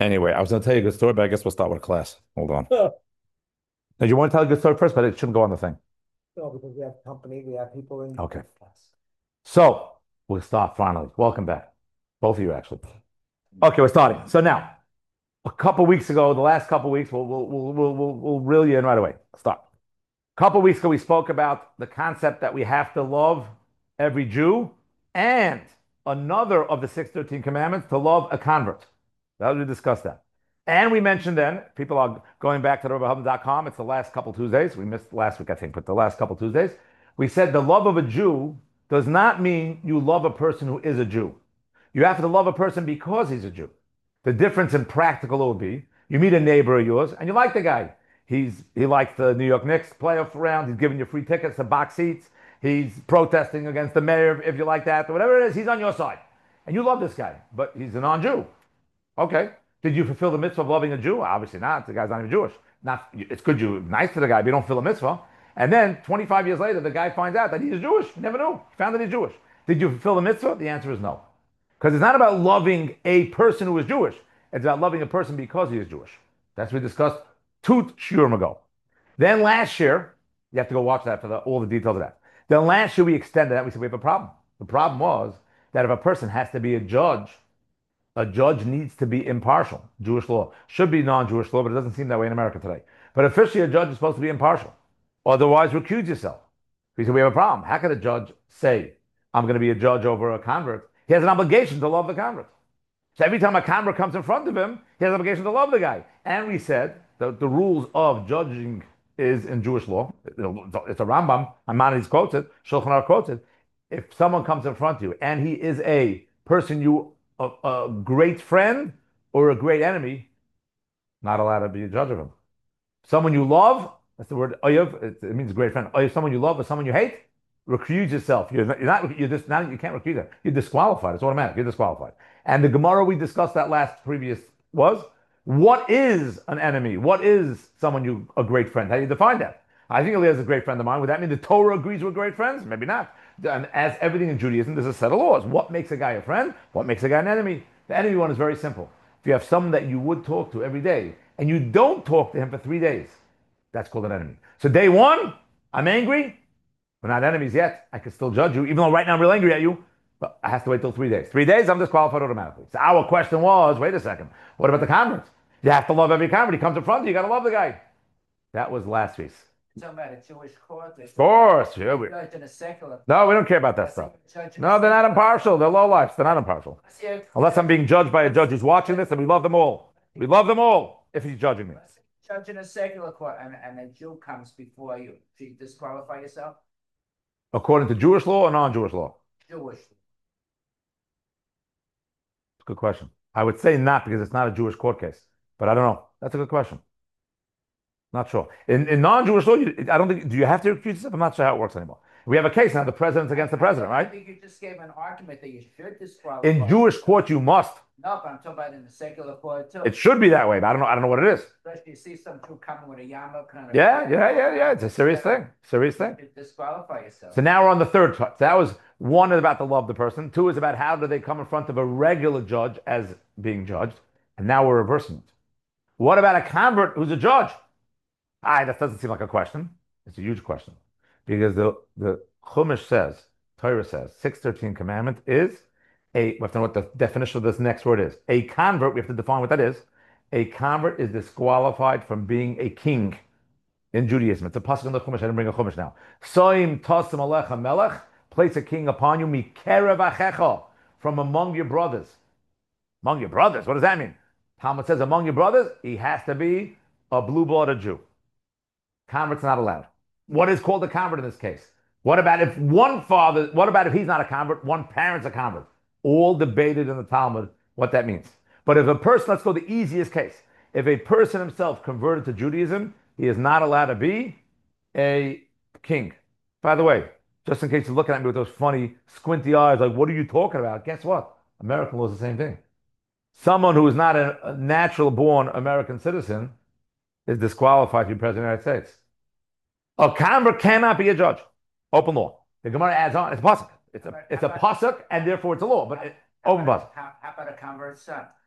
Anyway, I was going to tell you a good story, but I guess we'll start with a class. Hold on. Huh. Now, you want to tell a good story first, but it shouldn't go on the thing. No, because we have company, we have people in Okay. class. So we'll start finally. Welcome back. Both of you, actually. Okay, we're starting. So now, a couple weeks ago, the last couple weeks, we'll reel you in right away. Start. A couple weeks ago, we spoke about the concept that we have to love every Jew and another of the 613 commandments to love a convert. That was, we discussed that. And we mentioned then, people are going back to the It's the last couple Tuesdays. We missed last week, I think, but the last couple Tuesdays. We said the love of a Jew does not mean you love a person who is a Jew. You have to love a person because he's a Jew. The difference in practical would be you meet a neighbor of yours and you like the guy. He likes the New York Knicks playoff round. He's giving you free tickets to box seats. He's protesting against the mayor if you like that, or whatever it is. He's on your side, and you love this guy, but he's a non-Jew. Okay. Did you fulfill the mitzvah of loving a Jew? Obviously not. The guy's not even Jewish. Not. It's good you're nice to the guy, but you don't fulfill the mitzvah. And then 25 years later, the guy finds out that he's Jewish. You never knew. He found that he's Jewish. Did you fulfill the mitzvah? The answer is no. Because it's not about loving a person who is Jewish. It's about loving a person because he is Jewish. That's what we discussed two shurim ago. Then last year, you have to go watch that for all the details of that. Then last year we extended that. We said we have a problem. The problem was that if a person has to be a judge needs to be impartial. Jewish law should be non-Jewish law, but it doesn't seem that way in America today. But officially, a judge is supposed to be impartial. Otherwise, recuse yourself. He said, we have a problem. How can a judge say, I'm going to be a judge over a convert? He has an obligation to love the convert. So every time a convert comes in front of him, he has an obligation to love the guy. And we said the rules of judging is in Jewish law. It's a Rambam. Maimonides quotes it. Shulchan Aruch quotes it. If someone comes in front of you and he is a person a great friend or a great enemy, not allowed to be a judge of him. Someone you love, that's the word oyev, it means great friend. Oyev, someone you love or someone you hate, recuse yourself. You're just not, you can't recuse that. You're disqualified. It's automatic. You're disqualified. And the Gemara we discussed that last previous was, what is an enemy? What is a great friend? How do you define that? I think Eliezer is a great friend of mine. Would that mean the Torah agrees with great friends? Maybe not. And as everything in Judaism, there's a set of laws. What makes a guy a friend? What makes a guy an enemy? The enemy one is very simple. If you have someone that you would talk to every day and you don't talk to him for 3 days, that's called an enemy. So day one, I'm angry. We're not enemies yet. I can still judge you, even though right now I'm real angry at you. But I have to wait till 3 days. 3 days, I'm disqualified automatically. So our question was, wait a second. What about the convert? You have to love every convert. He comes in front of you. You got to love the guy. That was last week. Talking about a Jewish court. Of course. Yeah, Judge in a secular. no, we don't care about that stuff. No, they're not impartial. They're low lives. They're not impartial. Unless I'm being judged by a judge who's watching this, and we love them all. We love them all if he's judging me. Judge in a secular court, and a Jew comes before you. Do you disqualify yourself? According to Jewish law or non-Jewish law? Jewish. Good question. I would say not because it's not a Jewish court case, but I don't know. That's a good question. Not sure. In non-Jewish law, I don't think. Do you have to recuse yourself? I'm not sure how it works anymore. We have a case now. The president's against the president, I right? think you just gave an argument that you should disqualify. In Jewish court, you must. No, but I'm talking about in the secular court too. It should be that way, but I don't know. I don't know what it is. Especially you see some Jew coming with a yarmulke kind of. Yeah. It's a serious thing. Serious thing. You disqualify yourself. So now we're on the third part. So that was one is about to love the person. Two is about how do they come in front of a regular judge as being judged. And now we're reversing it. What about a convert who's a judge? That doesn't seem like a question. It's a huge question. Because the Chumash says, Torah says, 613 commandment is we have to know what the definition of this next word is. A convert, we have to define what that is. A convert is disqualified from being a king in Judaism. It's a pasuk in the Chumash. I didn't bring a Chumash now. Soim tasim alecha melech, place a king upon you, mikerev achecha, from among your brothers. Among your brothers, what does that mean? Talmud says among your brothers, he has to be a blue-blooded Jew. Convert's not allowed. What is called a convert in this case? What about if he's not a convert, one parent's a convert? All debated in the Talmud what that means. But if a person, let's go the easiest case. If a person himself converted to Judaism, he is not allowed to be a king. By the way, just in case you're looking at me with those funny squinty eyes, like, what are you talking about? Guess what? American law is the same thing. Someone who is not a natural born American citizen is disqualified to be president of the United States. A convert cannot be a judge. Open law. The Gemara adds on, it's a pasuk. It's a pasuk, and therefore it's a law, but open pasuk. How about a convert's son?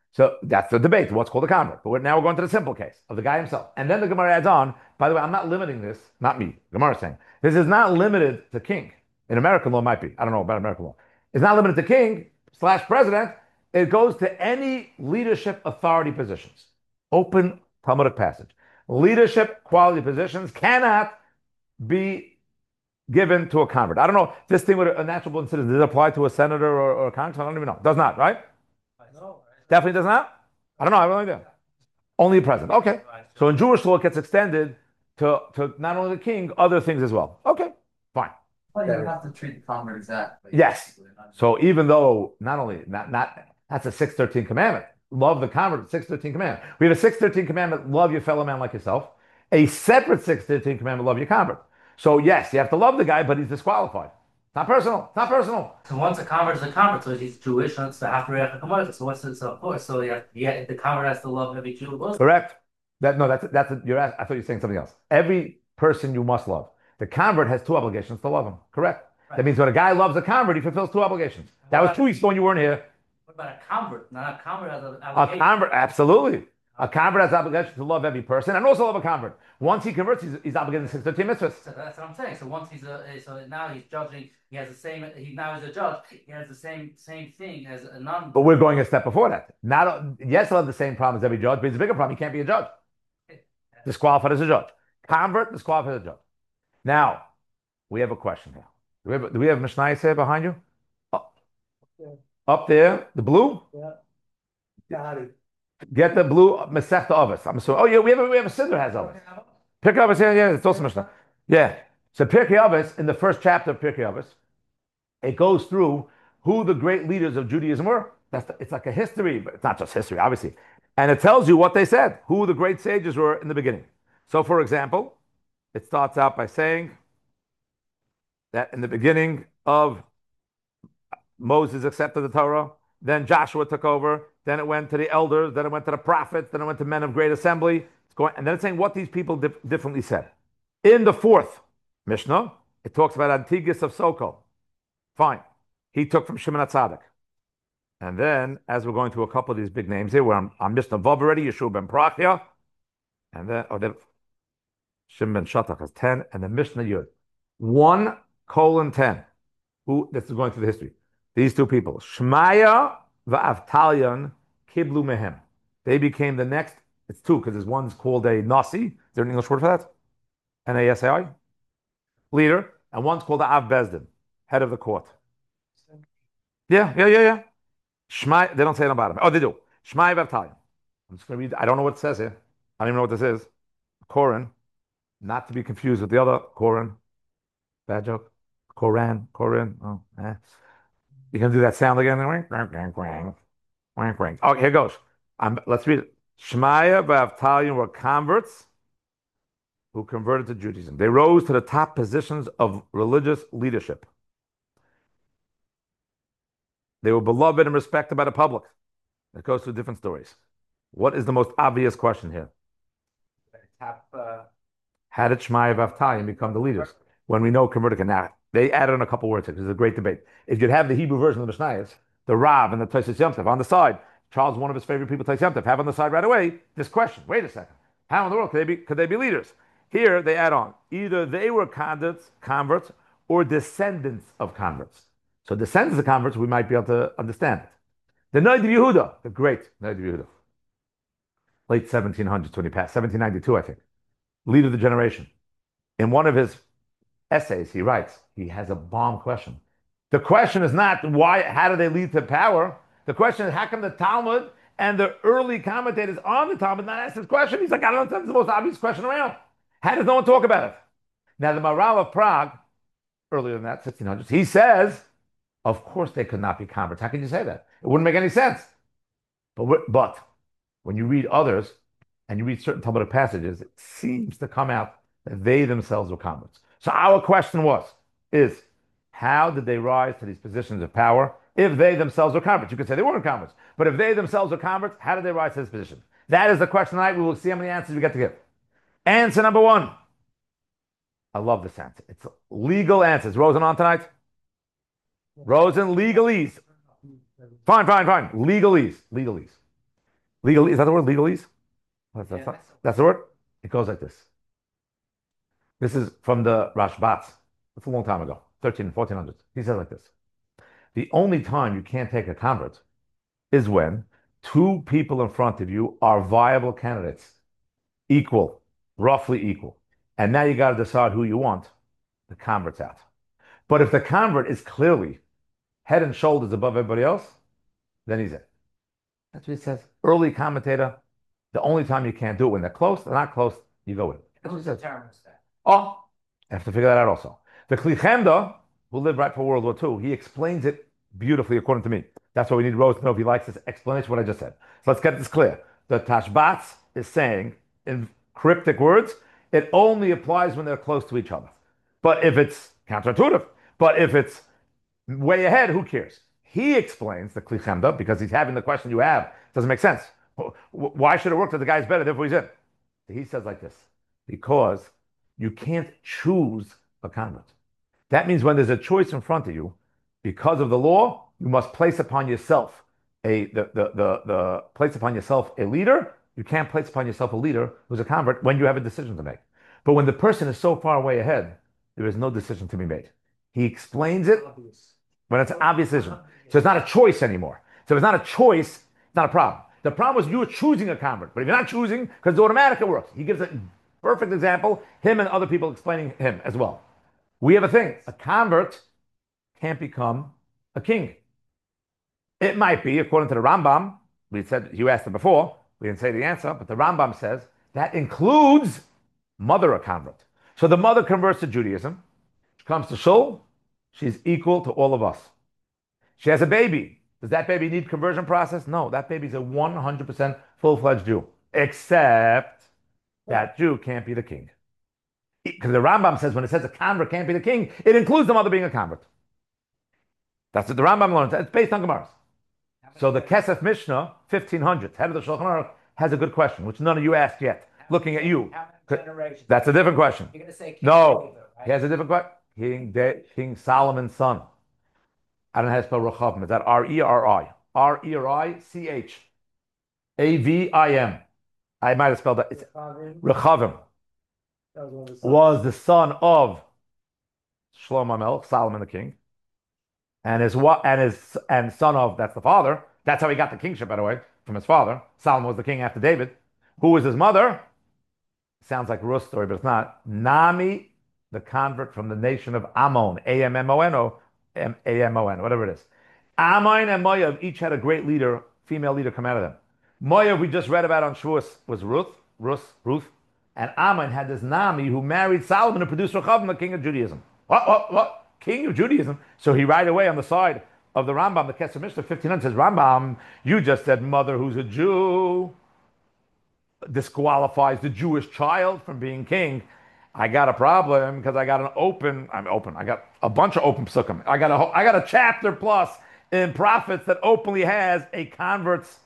So that's the debate, what's called a convert. But now we're going to the simple case of the guy himself. And then the Gemara adds on, by the way, I'm not limiting this, not me, Gemara is saying, this is not limited to king. In American law, it might be. I don't know about American law. It's not limited to king / president. It goes to any leadership authority positions. Open Talmudic passage. Leadership quality positions cannot be given to a convert. I don't know, this thing with a natural born citizen, does it apply to a senator or a congressman? I don't even know. It does not, right? No. Definitely does not? I don't know. I have no idea. Only a president. Okay. So in Jewish law, it gets extended to not only the king, other things as well. Okay. Fine. Well, you have to treat the convert exactly. Yes. So even though not that's a 613 commandment. Love the convert, 613 commandment. We have a 613 commandment, love your fellow man like yourself. A separate 613 commandment, love your convert. So yes, you have to love the guy, but he's disqualified. It's not personal. It's not personal. So once a convert is a convert, so he's Jewish, and it's the Afro So what's this? So of course, so yeah, the convert has to love every Jew. Correct. That's you're. I thought you were saying something else. Every person you must love. The convert has two obligations to love him. Correct. Right. That means when a guy loves a convert, he fulfills two obligations. That was 2 weeks ago when you weren't here. What about a convert? Not a convert has an obligation. A convert, absolutely. A convert has the obligation to love every person and also love a convert. Once he converts, he's obligated to 613 mitzvahs. So that's what I'm saying. So once so now he's judging. He has the same. He now is a judge. He has the same thing as a non. But we're going a step before that. Yes, he'll have the same problem as every judge, but it's a bigger problem. He can't be a judge. Disqualified as a judge. Convert, disqualified as a judge. Now, we have a question here. Do we have Mishnah here behind you? Up there, the blue? Yeah. Get the blue Masechta Avos. I'm sorry. Oh yeah, we have a siddur has Avos. Pirkei Avos, yeah, it's also Mishnah. Yeah. So Pirkei Avos, in the first chapter of Pirkei Avos, it goes through who the great leaders of Judaism were. It's like a history, but it's not just history, obviously. And it tells you what they said, who the great sages were in the beginning. So, for example, it starts out by saying that in the beginning of Moses accepted the Torah, then Joshua took over, then it went to the elders, then it went to the prophets, then it went to men of great assembly. And then it's saying what these people differently said. In the fourth Mishnah, it talks about Antigus of Sokol. Fine. He took from Shimon HaTzadik. And then, as we're going through a couple of these big names here, where I'm Mishnah Vav already, Yeshua ben Prachya, and then Shimon ben Shatach has 10, and then Mishnah Yud. 1:10. This is going through the history. These two people, Shmaya va'Avtalion kiblu mehem. They became the next, it's two, because one's called a Nasi. Is there an English word for that? N-A-S-A-I? Leader. And one's called the Av Bezdin, head of the court. Yeah. Shmai, they don't say it on the bottom. Oh, they do. Shmai v'Avtalion. I'm just going to read, I don't know what it says here. I don't even know what this is. Koran, not to be confused with the other Koran. Bad joke. Koran. Oh, You can do that sound again. Oh, here goes. Let's read it. Shmaya v'Avtalion were converts who converted to Judaism. They rose to the top positions of religious leadership. They were beloved and respected by the public. It goes through different stories. What is the most obvious question here? How did Shmaya v'Avtalion become the leaders? When we know converted. Now, they added on a couple words here because it's a great debate. If you'd have the Hebrew version of the Mishnayos, the Rav and the Tosfos Yom Tov on the side, Charles, one of his favorite people, Tosfos Yom Tov, have on the side right away this question. Wait a second. How in the world could they be leaders? Here they add on. Either they were converts, or descendants of converts. So descendants of converts, we might be able to understand it. The Noid of Yehuda, the great Noid of Yehuda, late 1700s when he passed, 1792, I think, leader of the generation. In one of his essays, he writes, he has a bomb question. The question is not how do they lead to power? The question is, how come the Talmud and the early commentators on the Talmud not ask this question? He's like, I don't know, that's the most obvious question around. How does no one talk about it? Now, the Maharal of Prague, earlier than that, 1600s, he says, of course they could not be converts. How can you say that? It wouldn't make any sense. But when you read others, and you read certain Talmudic passages, it seems to come out that they themselves were converts. So our question is, how did they rise to these positions of power if they themselves were converts? You could say they weren't converts, but if they themselves were converts, how did they rise to this position? That is the question tonight. We will see how many answers we get to give. Answer number one. I love this answer. It's legal answers. Rosen on tonight? Rosen, legalese. Fine. Legalese. Legal, is that the word legalese? Yeah, That's the word? It goes like this. This is from the Rashbats. It's a long time ago, 13 and 1400s. He says like this. The only time you can't take a convert is when two people in front of you are viable candidates, equal, roughly equal. And now you got to decide who you want. The convert's out. But if the convert is clearly head and shoulders above everybody else, then he's in. That's what he says. Early commentator, the only time you can't do it when they're close, they're not close, you go with it. That's what Who he says. determines that? Oh, I have to figure that out also. The Kli Chemda, who lived right for World War II, he explains it beautifully according to me. That's why we need Rose to know if he likes this explanation, what I just said. So let's get this clear. The Tashbats is saying in cryptic words, it only applies when they're close to each other. But if it's counterintuitive, but if it's way ahead, who cares? He explains the Kli Chemda because he's having the question you have. Doesn't make sense. Why should it work that the guy's better, therefore he's in? He says like this, because you can't choose a convert. That means when there's a choice in front of you, because of the law, you must place upon yourself the place upon yourself a leader. You can't place upon yourself a leader who's a convert when you have a decision to make. But when the person is so far way ahead, there is no decision to be made. He explains it Obvious. when it's an obvious decision. So it's not a choice anymore. So if it's not a choice, it's not a problem. The problem is you are choosing a convert. But if you're not choosing, because it's automatic, it works. He gives a perfect example, him and other people explaining him as well. We have a thing. A convert can't become a king. It might be, according to the Rambam, we said, you asked it before, we didn't say the answer, but the Rambam says that includes mother a convert. So the mother converts to Judaism, she comes to Shul, she's equal to all of us. She has a baby. Does that baby need conversion process? No, that baby's a 100% full-fledged Jew, except that Jew can't be the king. Because the Rambam says when it says a convert can't be the king, it includes the mother being a convert. That's what the Rambam learns. It's based on Gemaras. So the Kesef Mishnah, 1500, head of the Shulchan Aruch, has a good question, which none of you asked yet. Looking at you. How many generations? That's a different question. You're going to say King No, David, right? he has a different question. King Solomon's son. I don't know how to spell Rechavim. Is that R-E-R-I? R-E-R-I-C-H. A-V-I-M. I might have spelled that. It's Rechavim. Was the son of Shlomo Melech, Solomon the king, and and son of, that's the father. That's how he got the kingship, by the way, from his father. Solomon was the king after David. Who was his mother? Sounds like a Rus story, but it's not. Nami, the convert from the nation of Ammon, A-M-M-O-N, A-M-O-N, whatever it is. Ammon and Moav each had a great leader, female leader come out of them. Moav, we just read about on Shavuos, was Ruth. And Ammon had this Nami who married Solomon and produced Rechavim, the king of Judaism. What? King of Judaism? So he right away on the side of the Rambam, the Kesef Mishnah 1500 says, Rambam, you just said mother who's a Jew disqualifies the Jewish child from being king. I got a problem because I got I got a bunch of open psukim. I got a chapter plus in prophets that openly has a convert's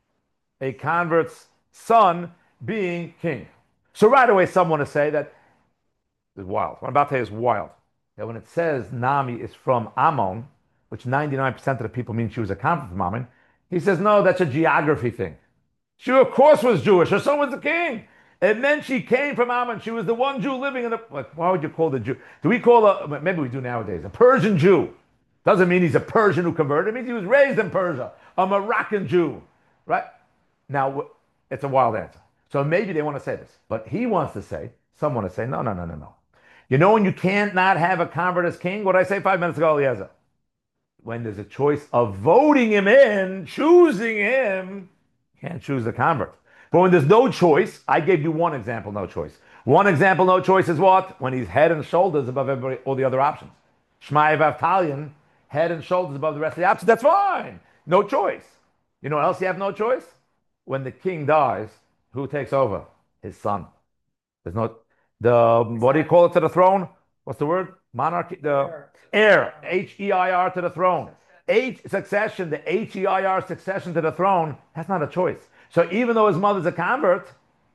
son being king. So right away, someone to say that is wild. What I'm about to say is wild. That when it says Nami is from Ammon, which 99% of the people mean she was a convert from Ammon, he says, no, that's a geography thing. She, of course, was Jewish. Her son was the king. It meant she came from Ammon. She was the one Jew living in the... Like, why would you call the Jew? Do we call maybe we do nowadays, a Persian Jew? Doesn't mean he's a Persian who converted. It means he was raised in Persia. A Moroccan Jew. Right? Now, it's a wild answer. So maybe they want to say this. But he wants to say, some want to say, no. You know when you can't not have a convert as king? What did I say 5 minutes ago, Eliezer? When there's a choice of voting him in, choosing him, you can't choose the convert. But when there's no choice, I gave you one example, no choice. One example, no choice is what? When he's head and shoulders above everybody, all the other options. Shmai Vavtalion, head and shoulders above the rest of the options. That's fine. No choice. You know what else you have no choice? When the king dies, who takes over? His son. There's no what do you call it to the throne? What's the word? Monarchy. The heir. H-E-I-R to the throne. Succession. The H-E-I-R succession to the throne. That's not a choice. So even though his mother's a convert,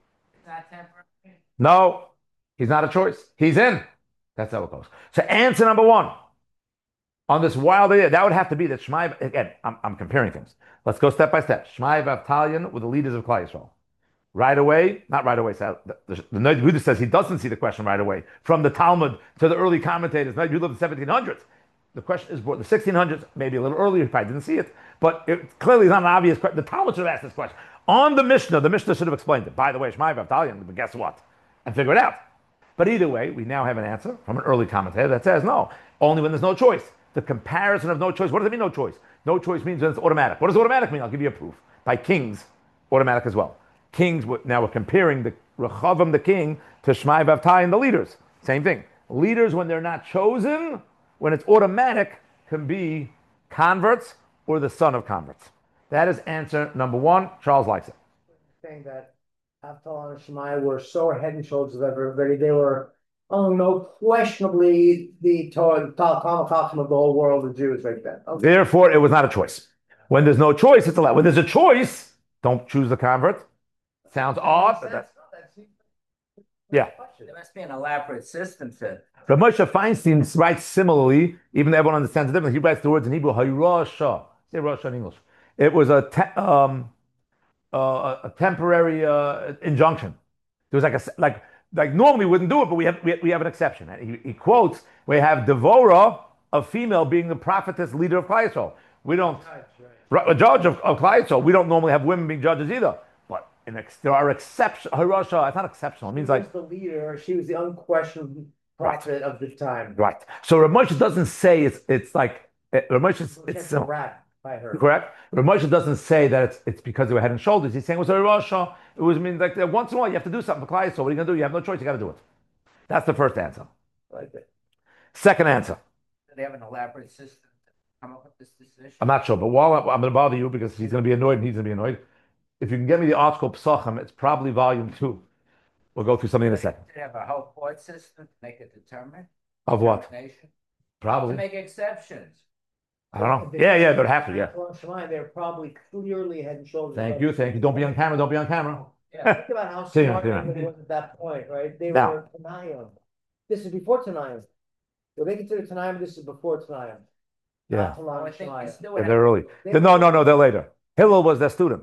no, he's not a choice. He's in. That's how it goes. So answer number one. On this wild idea, that would have to be that Shmai, again, I'm comparing things. Let's go step by step. Shmai Vavtalion were the leaders of Klal Yisrael. Right away, not right away. So the Noda B'Yehuda says he doesn't see the question right away. From the Talmud to the early commentators, Noda B'Yehuda lived in the 1700s. The question is, the 1600s, maybe a little earlier, if I didn't see it, but it clearly is not an obvious question. The Talmud should have asked this question. On the Mishnah should have explained it. By the way, Shmai Vavtalion, but guess what? And figure it out. But either way, we now have an answer from an early commentator that says no, only when there's no choice. The comparison of no choice, what does it mean, no choice? No choice means that it's automatic. What does automatic mean? I'll give you a proof. By kings, automatic as well. Kings, now we're comparing the Rechavam, the king, to Shmai Vavtai and the leaders. Same thing. Leaders, when they're not chosen, when it's automatic, can be converts or the son of converts. That is answer number one. Charles likes it. Saying that Avtal and Shemai were so head and shoulders of everybody. They were, oh no, questionably the Talmud Chacham of the whole world of Jews right then. Okay. Therefore, it was not a choice. When there's no choice, it's allowed. When there's a choice, don't choose the convert. Sounds odd, but that's, yeah. There must be an elaborate system to. Rav Moshe Feinstein writes similarly, even though everyone understands it differently. He writes the words in Hebrew, Hayrasha. Say Rasha in English. It was a temporary injunction. There was like normally we wouldn't do it, but we have an exception. He quotes, we have Devorah, a female being the prophetess leader of Klal Yisrael. We don't, a judge of Klal Yisrael. We don't normally have women being judges either. But there are exceptions. Harasha, it's not exceptional. It means like the leader. She was the unquestioned prophet of the time. right. So Rav Moshe doesn't say it's like Rav Moshe. It's rat by her. correct. Rav Moshe doesn't say that it's because they were head and shoulders. He's saying it was a Rasha. It was mean like once in a while you have to do something for Klal Yisrael. What are you gonna do? You have no choice. You got to do it. That's the first answer. Like that. Second answer. Do they have an elaborate system to come up with this decision? I'm not sure, but while I'm going to bother you because he's going to be annoyed and he's going to be annoyed. If you can get me the article Psachim, it's probably volume 2. We'll go through something in a second. Do they have a whole court system to make it determined? Of what? Determination? To Probably. make exceptions. I don't know. Yeah, they'd have to. Yeah. They're probably clearly head and shoulders. Thank you. Don't be on camera. Don't be on camera. Yeah. Think about how See ya, smart see ya. everybody was at that point, right? They Now. were Tanayim. This is before Tanayim. So they consider Tanayim, this is before Tanayim. Yeah. Well, I think you still Yeah, have they're early. They No, they're later. Hillel was their student.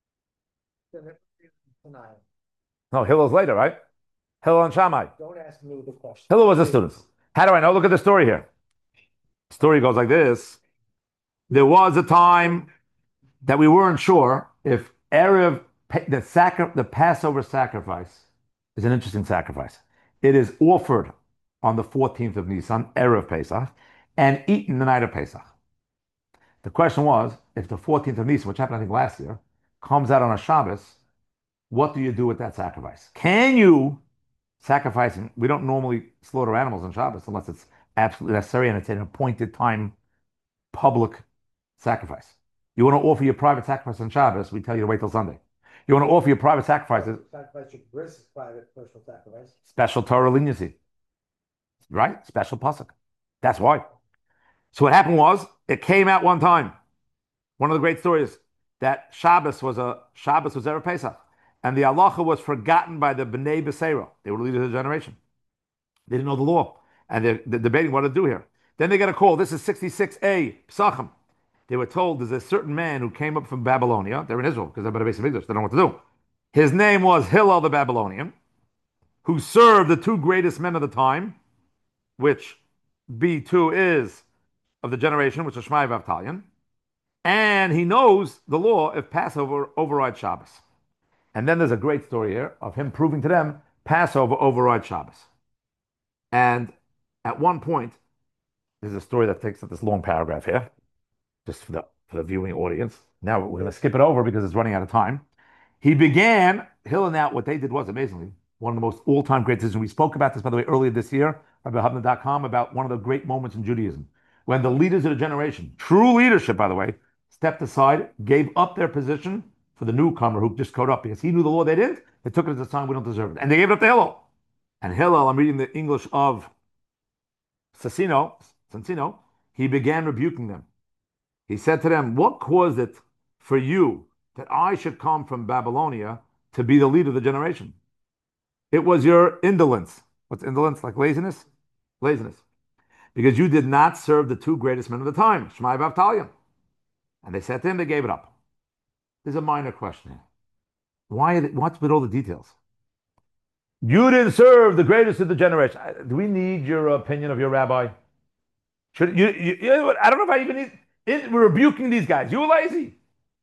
Tanayim. No, Hillel's later, right? Hillel and Shammai. Don't ask me the question. Hillel was a student. How do I know? Look at the story here. The story goes like this. There was a time that we weren't sure if the Passover sacrifice is an interesting sacrifice. It is offered on the 14th of Nisan, Erev Pesach, and eaten the night of Pesach. The question was, if the 14th of Nisan, which happened I think last year, comes out on a Shabbos, what do you do with that sacrifice? Can you sacrifice? We don't normally slaughter animals on Shabbos unless it's absolutely necessary and it's an appointed time public sacrifice. You want to offer your private sacrifice on Shabbos, we tell you to wait till Sunday. You want to offer your private sacrifices, Sacrifice your bris is private personal sacrifice. special Torah leniency. Right? Special pasuk. That's why. So what happened was, it came out one time. One of the great stories that Shabbos was Erev Pesach, and the halacha was forgotten by the Bnei Beseira. They were the leaders of the generation. They didn't know the law, and they're debating what to do here. Then they get a call. This is 66a Psachim. They were told there's a certain man who came up from Babylonia. They're in Israel because they're by the base of English. They don't know what to do. His name was Hillel the Babylonian, who served the two greatest men of the time, which B2 is of the generation, which is Shmai Vavtalion. And he knows the law if Passover overrides Shabbos. And then there's a great story here of him proving to them Passover overrides Shabbos. And at one point, there's a story that takes up this long paragraph here, just for the viewing audience. Now we're going to skip it over because it's running out of time. Hillel and what they did was amazingly one of the most all-time great decisions. We spoke about this, by the way, earlier this year, about Hubna.com, about one of the great moments in Judaism, when the leaders of the generation, true leadership, by the way, stepped aside, gave up their position for the newcomer who just caught up because he knew the law they didn't. They took it as a sign we don't deserve it. And they gave it up to Hillel. And Hillel, I'm reading the English of Sansino, he began rebuking them. He said to them, what caused it for you that I should come from Babylonia to be the leader of the generation? It was your indolence. What's indolence? Like laziness? Laziness. because you did not serve the two greatest men of the time, Shmai Bavtalion. And they said to him, they gave it up. There's a minor question here. What's with all the details? You didn't serve the greatest of the generation. Do we need your opinion of your rabbi? Should you know what? I don't know if I even need we're rebuking these guys. You were lazy.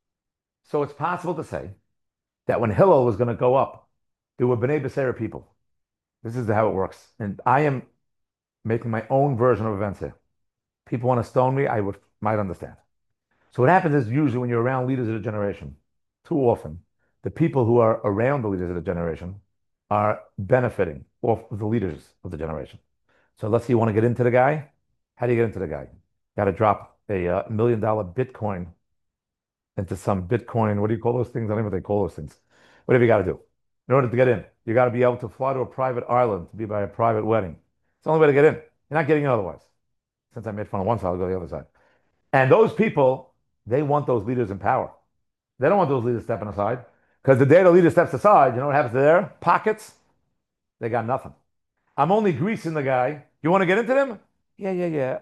So it's possible to say that when Hillel was going to go up, there were Bnei B'Seira people. This is how it works. And I am making my own version of events here. People want to stone me, might understand. So what happens is usually when you're around leaders of the generation, too often, the people who are around the leaders of the generation are benefiting off of the leaders of the generation. So let's say you want to get into the guy. How do you get into the guy? Got to drop a $1 million Bitcoin into some Bitcoin. What do you call those things? I don't know what they call those things. Whatever you got to do. In order to get in, you got to be able to fly to a private island to be by a private wedding. It's the only way to get in. You're not getting in otherwise. Since I made fun of one side, I'll go to the other side. And those people, they want those leaders in power. They don't want those leaders stepping aside. Because the day the leader steps aside, you know what happens to their pockets? They got nothing. I'm only greasing the guy. You want to get into them? Yeah.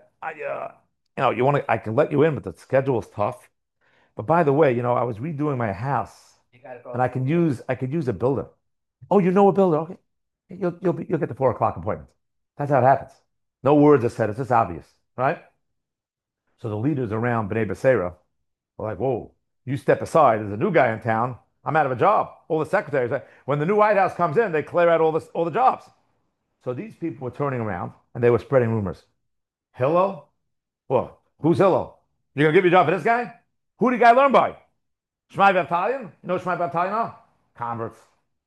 You want to? I can let you in, but the schedule is tough. But by the way, I was redoing my house, You gotta go. and I could use a builder. Oh, you know a builder? Okay, you'll get the 4 o'clock appointment. That's how it happens. No words are said. It's just obvious, right? So the leaders around Bnei B'Seira were like, "Whoa, you step aside. There's a new guy in town. I'm out of a job." All the secretaries, when the new White House comes in, they clear out all the jobs. So these people were turning around and they were spreading rumors. Hillel? Well, who's Hillel? You gonna give your job for this guy? Who did the guy learn by? Shmai Bavtalion? You know Shmai Bavtalion are? Converts.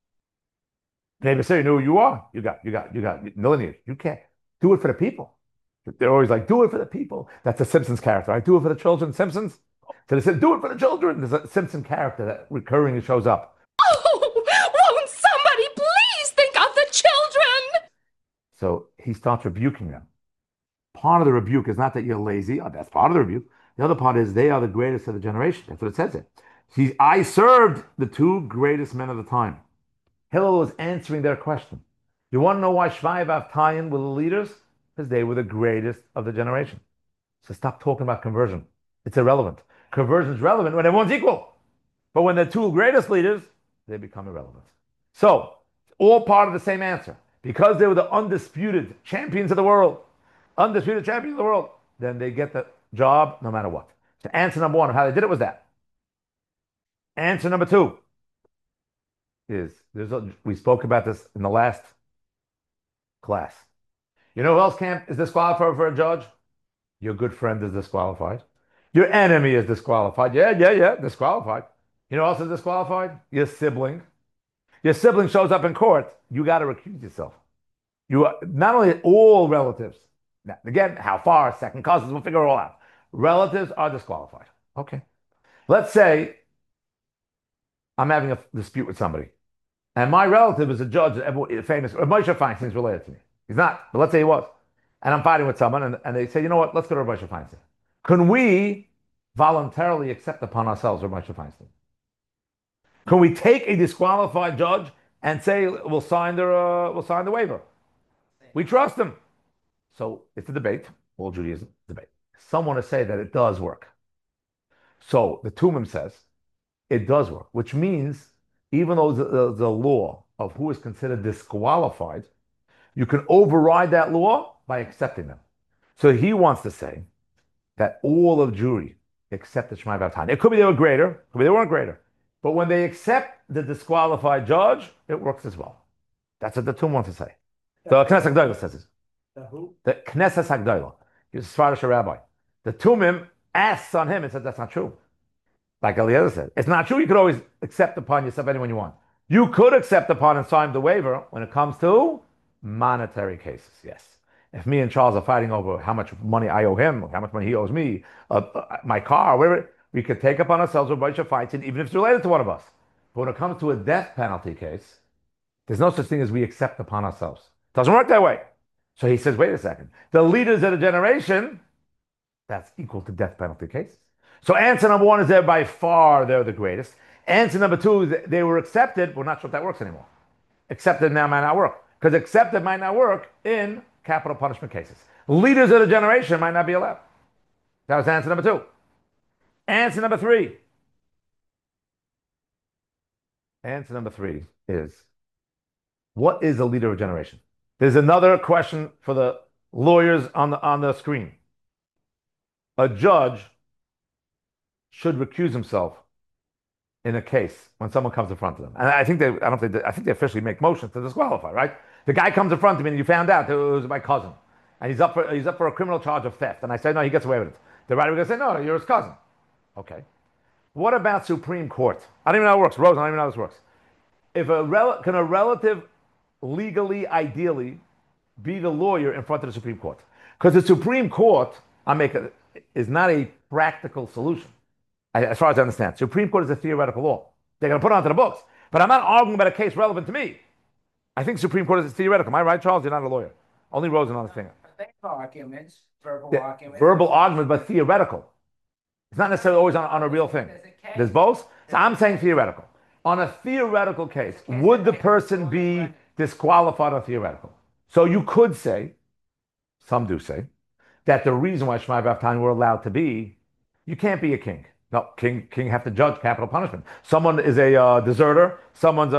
Neighbors say, you know who you are. You got millionaires. You can't do it for the people. They're always like, do it for the people. That's a Simpsons character. I do it for the children. Simpsons. So they said, do it for the children. There's a Simpson character that recurring shows up. Oh, won't somebody please think of the children? So he starts rebuking them. Part of the rebuke is not that you're lazy. Oh, that's part of the rebuke. The other part is they are the greatest of the generation. That's what it says there. I served the two greatest men of the time. Hillel was answering their question. You want to know why Shmai Bavtalion were the leaders? Because they were the greatest of the generation. So stop talking about conversion. It's irrelevant. Conversion is relevant when everyone's equal. But when the two greatest leaders, they become irrelevant. So, all part of the same answer. Because they were the undisputed champions of the world, then they get the job no matter what. So answer number one of how they did it was that. Answer number two is, we spoke about this in the last class. You know who else is disqualified for a judge? Your good friend is disqualified. Your enemy is disqualified. Yeah, disqualified. You know who else is disqualified? Your sibling. Your sibling shows up in court. You got to recuse yourself. You are not only all relatives. Now, again, how far? Second cousins, we'll figure it all out. Relatives are disqualified. Okay. Let's say I'm having a dispute with somebody, and my relative is a judge, famous. Moshe Feinstein is related to me. He's not, but let's say he was. And I'm fighting with someone, and they say, you know what? Let's go to Moshe Feinstein. Can we voluntarily accept upon ourselves Moshe Feinstein? Can we take a disqualified judge and say we'll sign the waiver? We trust him. So it's a debate. All Judaism debate. Someone to say that it does work. So the Tumim says it does work, which means even though the law of who is considered disqualified, you can override that law by accepting them. So he wants to say that all of Jewry accepted Shmai Bavtalion. It could be they were greater, it could be they weren't greater. But when they accept the disqualified judge, it works as well. That's what the Tum wants to say. The Knesset Hagdolah says this. The who? The Knesset Hagdolah. He's a Sephardic rabbi. The Tumim asks on him and said, that's not true. Like Eliezer said, it's not true. You could always accept upon yourself anyone you want. You could accept upon and sign the waiver when it comes to monetary cases. Yes. If me and Charles are fighting over how much money I owe him, how much money he owes me, my car, whatever, we could take upon ourselves a bunch of fights, and even if it's related to one of us. But when it comes to a death penalty case, there's no such thing as we accept upon ourselves. It doesn't work that way. So he says, wait a second. The leaders of the generation, that's equal to death penalty cases. So answer number one is they're by far, they're the greatest. Answer number two is they were accepted. We're not sure if that works anymore. Accepted now might not work. Because accepted might not work in capital punishment cases. Leaders of the generation might not be allowed. That was answer number two. Answer number three. Answer number three is, what is a leader of a generation? There's another question for the lawyers on the screen. A judge should recuse himself in a case when someone comes in front of them. And I think they, I don't think they, I think they officially make motions to disqualify, right? The guy comes in front of me and you found out it was my cousin. And he's up for a criminal charge of theft. And I say, no, he gets away with it. The writer will say, no, you're his cousin. Okay. What about Supreme Court? I don't even know how it works. Rose, I don't even know how this works. Can a relative legally, ideally, be the lawyer in front of the Supreme Court? Because the Supreme Court, is not a practical solution. As far as I understand, Supreme Court is a theoretical law. They're going to put it onto the books. But I'm not arguing about a case relevant to me. I think Supreme Court is theoretical. Am I right, Charles? You're not a lawyer. Only Rose and other thing. Arguments, verbal Yeah, arguments. verbal arguments, but theoretical. It's not necessarily always on a real thing. There's both. So I'm saying theoretical. On a theoretical case, would the person be disqualified on theoretical? So you could say, some do say, that the reason why Shmai V'Avtani were allowed to be, you can't be a king. No, king have to judge capital punishment. Someone is a deserter. Someone's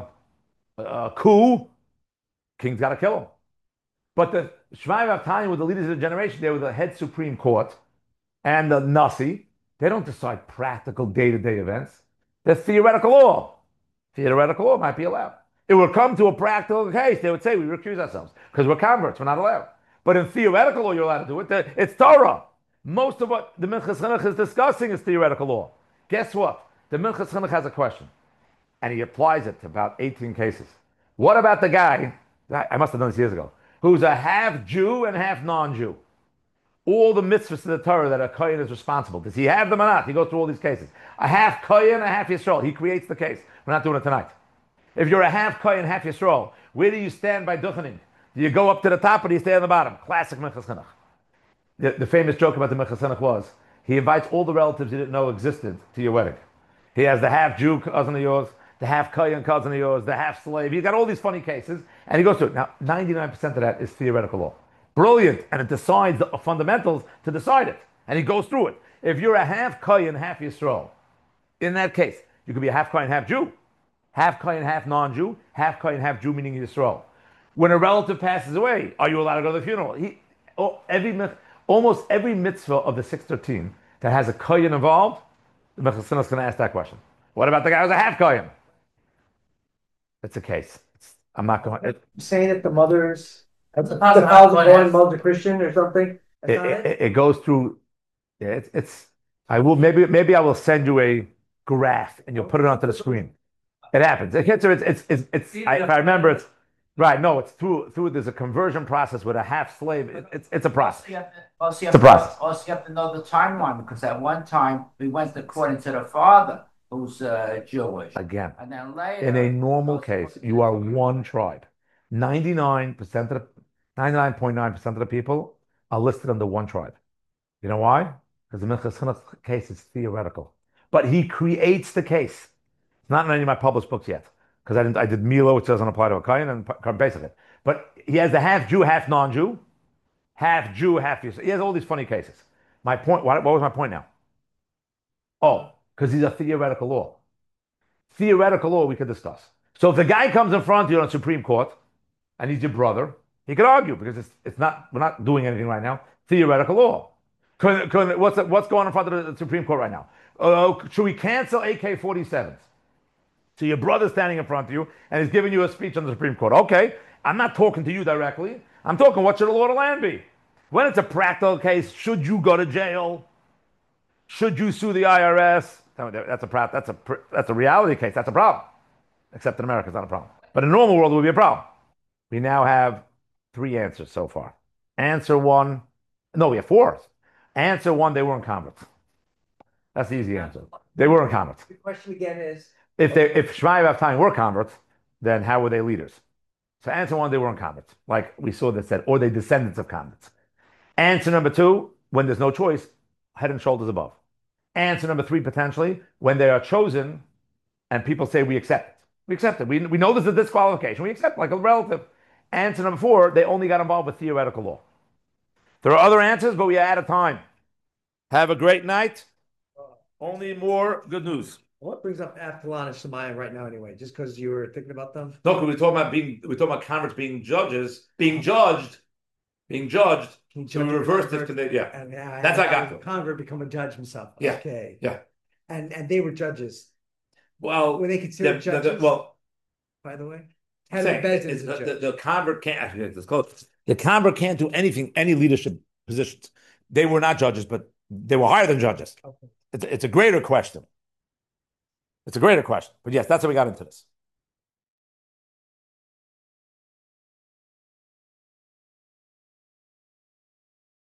a coup. King's got to kill him. But the Shmai V'Avtani were the leaders of the generation. They were the head Supreme Court and the Nasi. They don't decide practical day-to-day events. They're theoretical law. Theoretical law might be allowed. It would come to a practical case. They would say we recuse ourselves because we're converts. We're not allowed. But in theoretical law, you're allowed to do it. It's Torah. Most of what the Minchas Chinuch is discussing is theoretical law. Guess what? The Minchas Chinuch has a question, and he applies it to about 18 cases. What about the guy, I must have done this years ago, who's a half Jew and half non-Jew? All the mitzvahs of the Torah that a Kohen is responsible. Does he have them or not? He goes through all these cases. A half Kohen, a half Yisrael. He creates the case. We're not doing it tonight. If you're a half Kohen, half Yisrael, where do you stand by Duchening? Do you go up to the top or do you stay on the bottom? Classic Minchas Chinuch. The famous joke about the Minchas Chinuch was, he invites all the relatives you didn't know existed to your wedding. He has the half Jew cousin of yours, the half Kohen cousin of yours, the half slave. He's got all these funny cases, and he goes through it. Now, 99% of that is theoretical law. Brilliant, and it decides the fundamentals to decide it. And he goes through it. If you're a half Kohen, half Yisrael, in that case, you could be a half Kohen, half Jew. Half Kohen, half non-Jew. Half Kohen, half Jew, meaning Yisrael. When a relative passes away, are you allowed to go to the funeral? Almost every mitzvah of the 613 that has a Kohen involved, the Minchas Chinuch is going to ask that question. What about the guy who's a half Kohen? It's a case. I'm not going. Saying that the mother's the thousand father's half born, Kohen. mother's a Christian or something. That's not it? It goes through. Yeah, it's. I will maybe I will send you a graph and you'll put it onto the screen. It happens. If I remember, it's right. No, it's through. There's a conversion process with a half slave. It's a process. It's a process. Also, you have to know the timeline because at one time we went according to the father who's Jewish. Again, And then later, in a normal case, you are one tribe. 99.9% of the people are listed under one tribe. You know why? Because the Minchas Chinuch case is theoretical. But he creates the case. It's not in any of my published books yet. Because I did Milo, which doesn't apply to a Kohen, and basic it. But he has the half Jew, half non-Jew. Half Jew, half Yisrael. He has all these funny cases. My point, what was my point now? Oh, because he's a theoretical law. Theoretical law we could discuss. So if the guy comes in front of you on Supreme Court and he's your brother, he could argue because it's not, we're not doing anything right now. Theoretical law. What's going on in front of the Supreme Court right now? Should we cancel AK-47s? So your brother's standing in front of you and he's giving you a speech on the Supreme Court. Okay, I'm not talking to you directly. I'm talking what should the law of the land be? When it's a practical case, should you go to jail? Should you sue the IRS? That's a reality case. That's a problem. Except in America, it's not a problem. But in a normal world, it would be a problem. We now have 3 answers so far. Answer 1, no, we have 4. Answer 1, they weren't converts. That's the easy answer. They weren't converts. The question again is, If Shmai V'Avtani were converts, then how were they leaders? So answer 1, they weren't converts, like we saw that said, or they descendants of converts. Answer number 2, when there's no choice, head and shoulders above. Answer number 3, potentially, when they are chosen and people say we accept it. We accept it. We know there's a disqualification. We accept it like a relative. Answer number 4, they only got involved with theoretical law. There are other answers, but we are out of time. Have a great night. Only more good news. What brings up Avtalon and Shemaiah right now anyway? Just because you were thinking about them? No, because we're talking about converts being judges, being judged. So we reverse this. Yeah. And That's how I got to it. Convert become a judge himself. Yeah. Okay. Yeah. And they were judges. Well, Were they considered judges? well, by the way, saying, the convert can't actually. It's close. The convert can't do anything, any leadership positions. They were not judges, but they were higher than judges. Okay. It's a greater question. It's a greater question. But yes, that's how we got into this.